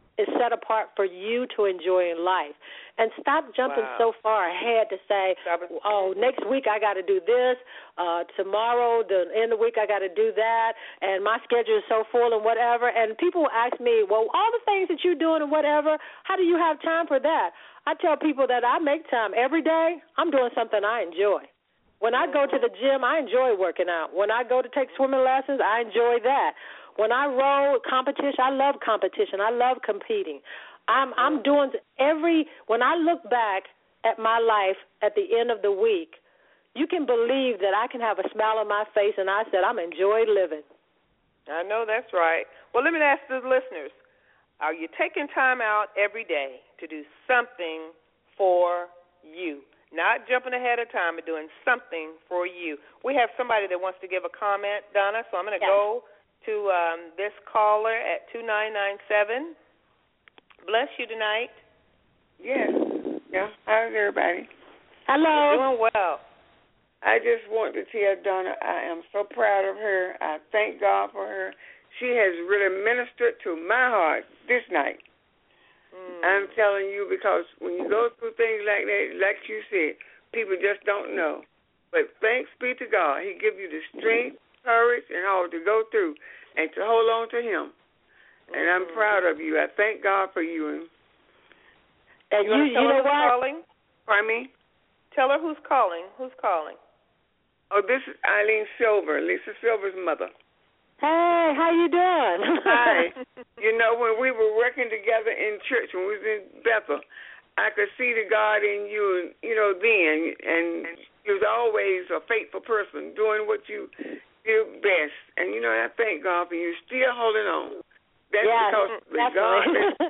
is set apart for you to enjoy in life. And stop jumping so far ahead to say, oh, next week I got to do this, tomorrow, the end of the week I got to do that, and my schedule is so full and whatever. And people ask me, well, all the things that you're doing and whatever, how do you have time for that? I tell people that I make time every day. I'm doing something I enjoy. When I go to the gym, I enjoy working out. When I go to take swimming lessons, I enjoy that. When I roll competition, I love competition. I love competing. I'm doing when I look back at my life at the end of the week, you can believe that I can have a smile on my face, and I said I'm enjoying living. I know that's right. Well, let me ask the listeners, are you taking time out every day to do something for you? Not jumping ahead of time, but doing something for you. We have somebody that wants to give a comment, Donna, so I'm going to go to this caller at 2997. Bless you tonight. Yes. Yeah. How's everybody? Hello. Doing well. I just want to tell Donna I am so proud of her. I thank God for her. She has really ministered to my heart this night. I'm telling you, because when you go through things like that, like you said, people just don't know. But thanks be to God. He gives you the strength, courage, and all to go through and to hold on to Him. And I'm proud of you. I thank God for you. And you know who's what? Calling? Pardon me? Tell her who's calling. Who's calling? Oh, this is Eileen Silver, Lisa Silver's mother. Hey, how you doing? Hi. You know, when we were working together in church, when we was in Bethel, I could see the God in you, then. And you was always a faithful person, doing what you do best. And, I thank God for you. Still holding on. That's because of God.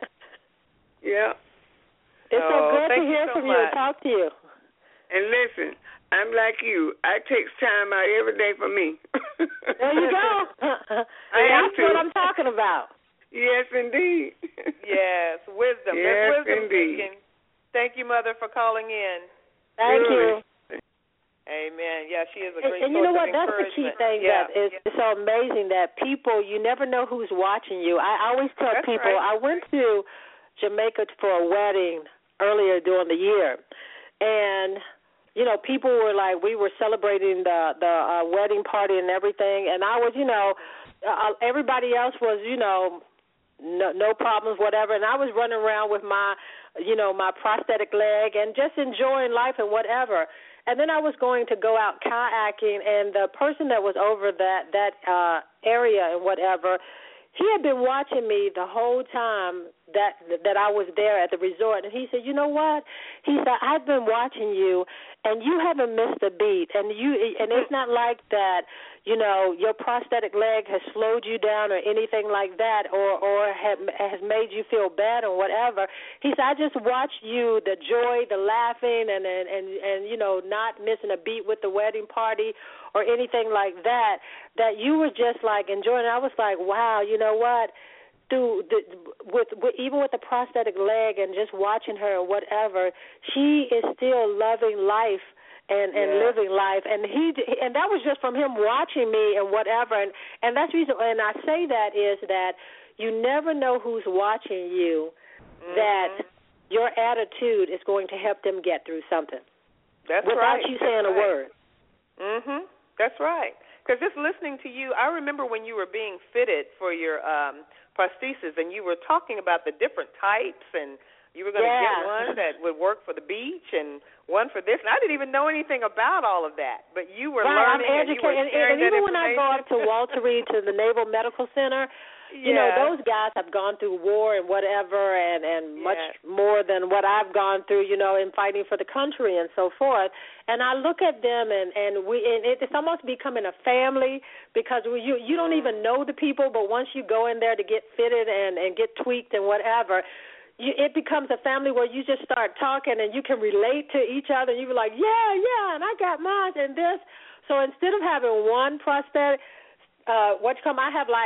Yeah. It's so good to hear from you and talk to you. And listen, I'm like you. I take time out every day for me. There you go. That's what I'm talking about. Yes, indeed. Yes, wisdom. Yes, That's wisdom indeed. speaking. Thank you, Mother, for calling in. Thank you. Amen. Yeah, she is a great And you know what? source of That's the key thing Yeah. that is so amazing that people, you never know who's watching you. I always tell That's people, right. I went to Jamaica for a wedding earlier during the year, and people were like, we were celebrating the wedding party and everything, and I was, everybody else was, no problems, whatever, and I was running around with my, my prosthetic leg and just enjoying life and whatever. And then I was going to go out kayaking, and the person that was over that area and whatever, he had been watching me the whole time that I was there at the resort. And he said, you know what? He said, I've been watching you, and you haven't missed a beat. And it's not like that, your prosthetic leg has slowed you down or anything like that, or has made you feel bad or whatever. He said, I just watched you, the joy, the laughing, and not missing a beat with the wedding party or anything like that you were just like enjoying it. I was like, wow, you know what? Even with the prosthetic leg and just watching her or whatever, she is still loving life and living life, and that was just from him watching me and whatever, and that's the reason. And I say that is that you never know who's watching you, that your attitude is going to help them get through something. That's without right. you saying a word. That's right. Because just listening to you, I remember when you were being fitted for your prosthesis, and you were talking about the different types, and you were going to get one that would work for the beach and one for this. And I didn't even know anything about all of that, but you were learning. I'm educated, and even when I go up to Walter Reed to the Naval Medical Center, those guys have gone through war and whatever, and much more than what I've gone through, in fighting for the country and so forth. And I look at them, and it's almost becoming a family, because you don't even know the people, but once you go in there to get fitted and get tweaked and whatever, it becomes a family where you just start talking and you can relate to each other. You be like, and I got mine and this. So instead of having one prosthetic, I have like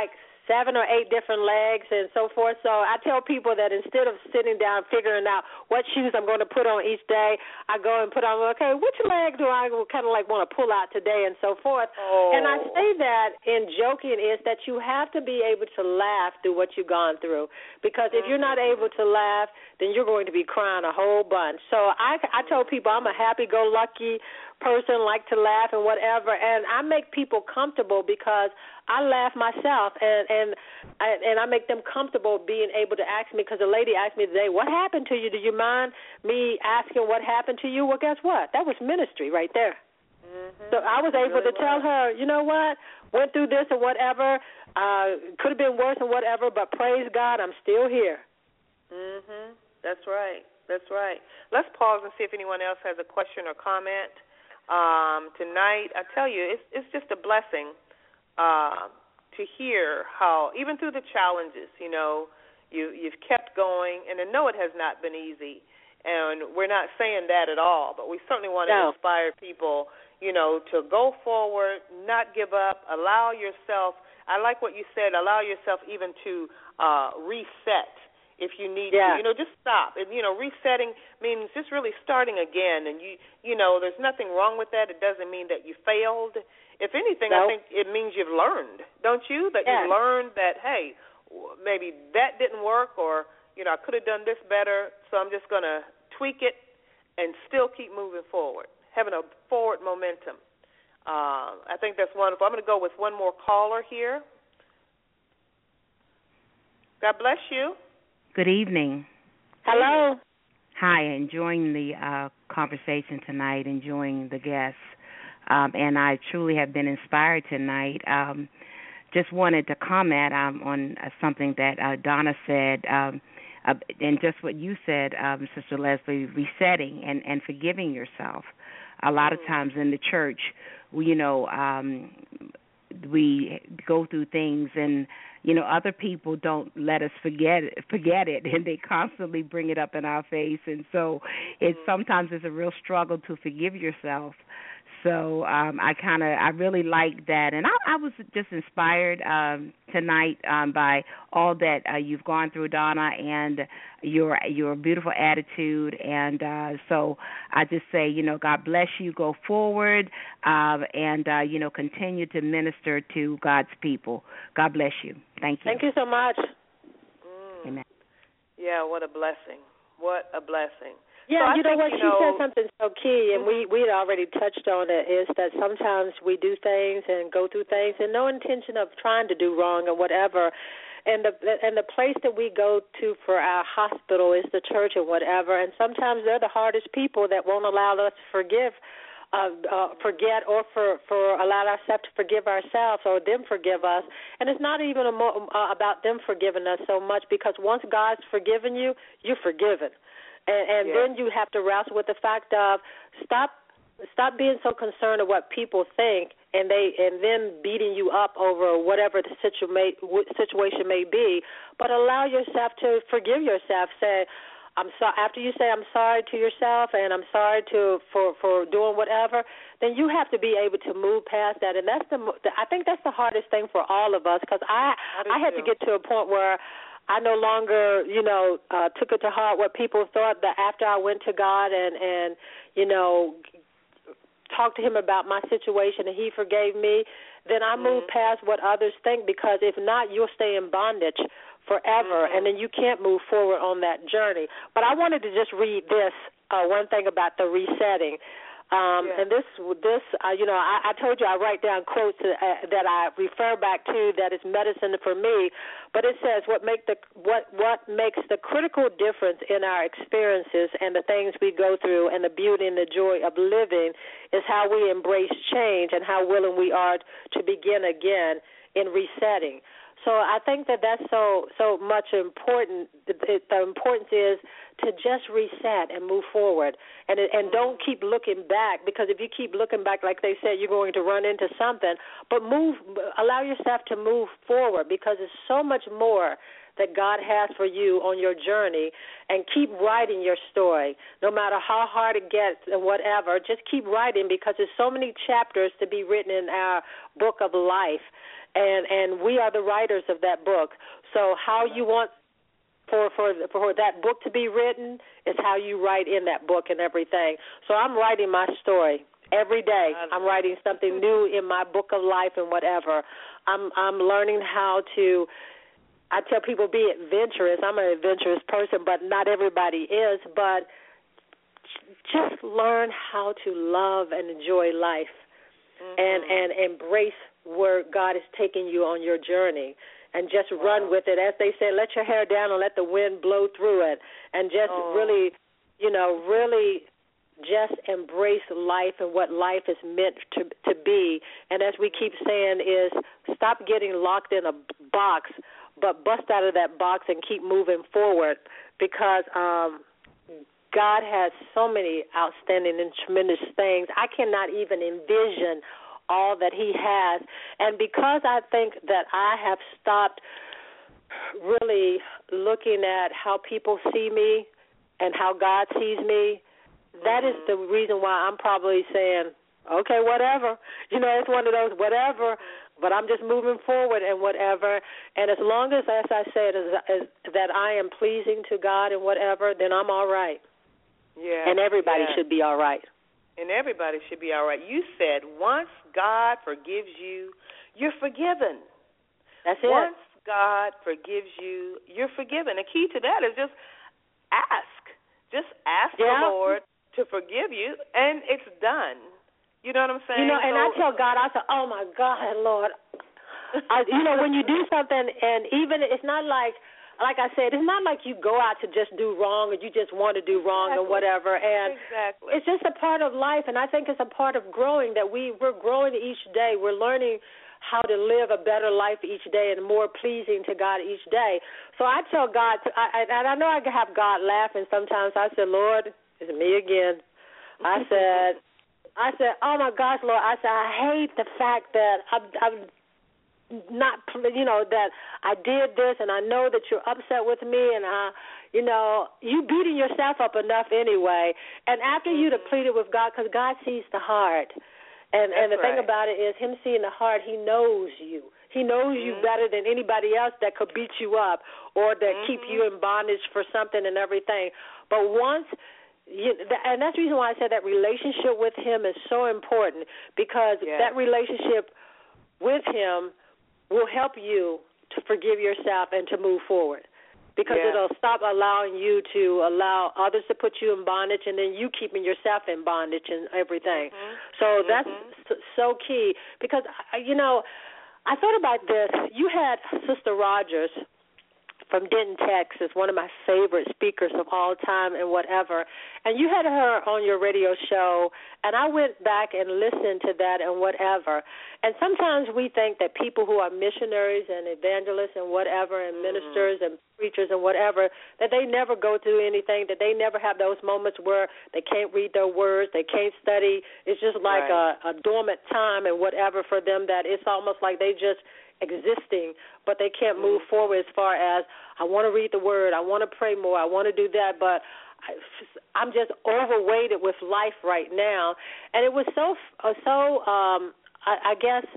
7 or 8 different legs and so forth. So I tell people that instead of sitting down figuring out what shoes I'm going to put on each day, I go and put on, okay, which leg do I kind of like want to pull out today and so forth. And I say that in joking is that you have to be able to laugh through what you've gone through, because if you're not able to laugh, then you're going to be crying a whole bunch. So I tell people I'm a happy-go-lucky person, like to laugh and whatever, and I make people comfortable because I laugh myself, and I make them comfortable being able to ask me, because a lady asked me today, what happened to you? Do you mind me asking what happened to you? Well, guess what? That was ministry right there. So I was able to tell her, you know what, went through this or whatever, could have been worse or whatever, but praise God, I'm still here. That's right. That's right. Let's pause and see if anyone else has a question or comment. Tonight, I tell you, it's just a blessing to hear how, even through the challenges, you've kept going, and I know it has not been easy, and we're not saying that at all, but we certainly want to inspire people, to go forward, not give up, allow yourself, I like what you said, allow yourself even to reset if you need to. Just stop. And, resetting means just really starting again. And, there's nothing wrong with that. It doesn't mean that you failed. If anything, I think it means you've learned, don't you? That you learned that, hey, maybe that didn't work, or, I could have done this better, so I'm just going to tweak it and still keep moving forward, having a forward momentum. I think that's wonderful. I'm going to go with one more caller here. God bless you. Good evening. Hello. Hi, enjoying the conversation tonight, enjoying the guests, and I truly have been inspired tonight. Just wanted to comment on something that Donna said, and just what you said, Sister Leslie, resetting and forgiving yourself. A lot of times in the church, we go through things, and other people don't let us forget it, and they constantly bring it up in our face, and so sometimes it's a real struggle to forgive yourself. So I really like that, and I was just inspired tonight by all that you've gone through, Donna, and your beautiful attitude, and so I just say, God bless you. Go forward, and continue to minister to God's people. God bless you. Thank you. Thank you so much. Amen. Yeah, what a blessing. What a blessing. Yeah, so what she said something so key, and we had already touched on it, is that sometimes we do things and go through things and no intention of trying to do wrong or whatever. And the place that we go to for our hospital is the church or whatever, and sometimes they're the hardest people that won't allow us to forget or for allow ourselves to forgive ourselves or them forgive us. And it's not even about them forgiving us so much, because once God's forgiven you, you're forgiven. And then you have to wrestle with the fact of stop being so concerned of what people think, and then beating you up over whatever the situation may be. But allow yourself to forgive yourself. Say, I'm sorry. After you say I'm sorry to yourself and I'm sorry for doing whatever, then you have to be able to move past that. And that's I think that's the hardest thing for all of us, because I had to get to a point where I no longer, took it to heart what people thought. That after I went to God and talked to him about my situation and he forgave me, then I moved past what others think, because if not, you'll stay in bondage forever, and then you can't move forward on that journey. But I wanted to just read this, one thing about the resetting. And this, I told you I write down quotes that I refer back to that is medicine for me. But it says what makes the critical difference in our experiences and the things we go through and the beauty and the joy of living is how we embrace change and how willing we are to begin again in resetting. So I think that's so much important. The importance is to just reset and move forward, and don't keep looking back, because if you keep looking back, like they said, you're going to run into something. But allow yourself to move forward, because there's so much more that God has for you on your journey, and keep writing your story. No matter how hard it gets and whatever, just keep writing, because there's so many chapters to be written in our book of life. and we are the writers of that book. So how you want for that book to be written is how you write in that book and everything. So I'm writing my story every day. I'm writing something new in my book of life and whatever. I'm learning how to. I tell people be adventurous. I'm an adventurous person, but not everybody is. But just learn how to love and enjoy life, and embrace where God is taking you on your journey, and just run with it. As they say, let your hair down and let the wind blow through it, and just really just embrace life and what life is meant to be. And as we keep saying is, stop getting locked in a box, but bust out of that box and keep moving forward, because God has so many outstanding and tremendous things. I cannot even envision all that he has. And because I think that I have stopped really looking at how people see me and how God sees me, that is the reason why I'm probably saying, okay, whatever. It's one of those whatever, but I'm just moving forward and whatever. And as long as I said, that I am pleasing to God and whatever, then I'm all right. Yeah. And everybody should be all right. And everybody should be all right. You said once God forgives you, you're forgiven. That's it. Once God forgives you, you're forgiven. The key to that is just ask. Just ask the Lord to forgive you, and it's done. You know what I'm saying? And I tell God, I say, oh, my God, Lord. When you do something, and even it's not like I said, it's not like you go out to just do wrong or you just want to do wrong or whatever. And it's just a part of life, and I think it's a part of growing, that we're growing each day. We're learning how to live a better life each day and more pleasing to God each day. So I tell God, and I know I have God laughing sometimes. I said, Lord, it's me again. I said, oh, my gosh, Lord. I said, I hate the fact that I'm not, that I did this, and I know that you're upset with me, and you beating yourself up enough anyway. And after you depleted with God, because God sees the heart, and the thing about it is, him seeing the heart, he knows you. He knows you better than anybody else that could beat you up or that keep you in bondage for something and everything. But once. And that's the reason why I said that relationship with him is so important, because that relationship with him will help you to forgive yourself and to move forward, because it'll stop allowing you to allow others to put you in bondage, and then you keeping yourself in bondage and everything. So that's so key, because, I thought about this. You had Sister Rogers from Denton, Texas, one of my favorite speakers of all time and whatever. And you had her on your radio show, and I went back and listened to that and whatever. And sometimes we think that people who are missionaries and evangelists and whatever and ministers and preachers and whatever, that they never go through anything, that they never have those moments where they can't read their words, they can't study. It's just like a dormant time and whatever for them, that it's almost like they just existing, but they can't move forward as far as, I want to read the word, I want to pray more, I want to do that, but I'm just overweighted with life right now. And it was I guess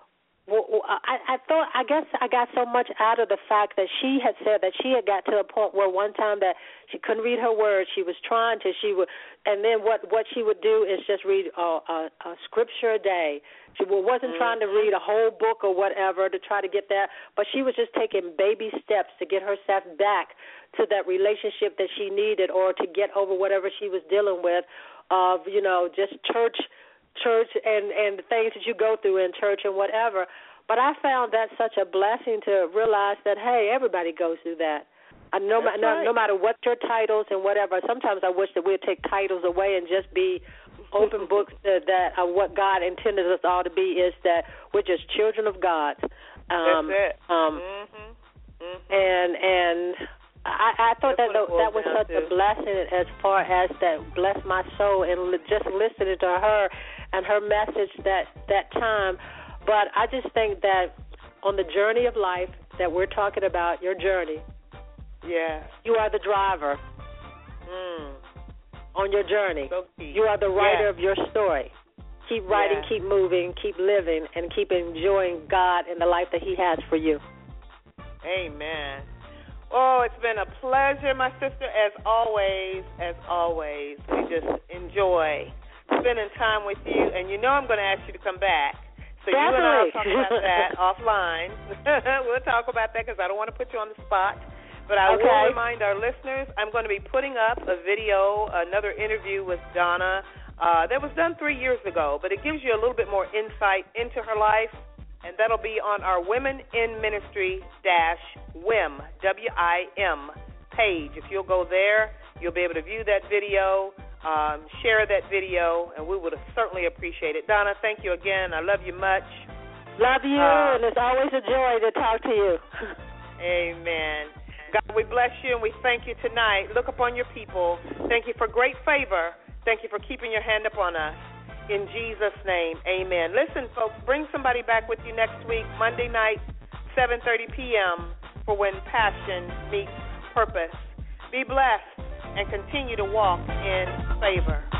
I guess I got so much out of the fact that she had said that she had got to a point where one time that she couldn't read her words. She was trying to, and then what she would do is just read a scripture a day. She wasn't trying to read a whole book or whatever to try to get that, but she was just taking baby steps to get herself back to that relationship that she needed, or to get over whatever she was dealing with of, just church and the things that you go through in church and whatever. But I found that such a blessing to realize that, hey, everybody goes through that. No matter what your titles and whatever. Sometimes I wish that we'd take titles away and just be open books that what God intended us all to be, is that we're just children of God. That's it. And I thought that was such a blessing, as far as that blessed my soul, and just listening to her and her message that time. But I just think that on the journey of life that we're talking about, your journey, you are the driver on your journey. So you are the writer of your story. Keep writing, Yes. keep moving, keep living, and keep enjoying God and the life that He has for you. Amen. Oh, it's been a pleasure, my sister, as always. We just enjoy spending time with you, and you know I'm going to ask you to come back. So Definitely. You and I will talk about that offline. We'll talk about that because I don't want to put you on the spot. But I will remind our listeners, I'm going to be putting up a video, another interview with Donna that was done 3 years ago, but it gives you a little bit more insight into her life, and that'll be on our Women in Ministry WIM, W-I-M, page. If you'll go there, you'll be able to view that video, share that video, and we would certainly appreciate it. Donna, thank you again. I love you much. Love you, and it's always a joy to talk to you. Amen. God, we bless you and we thank you tonight. Look upon your people. Thank you for great favor. Thank you for keeping your hand upon us. In Jesus' name, amen. Listen, folks, bring somebody back with you next week, Monday night, 7:30 p.m., for When Passion Meets Purpose. Be blessed and continue to walk in favor.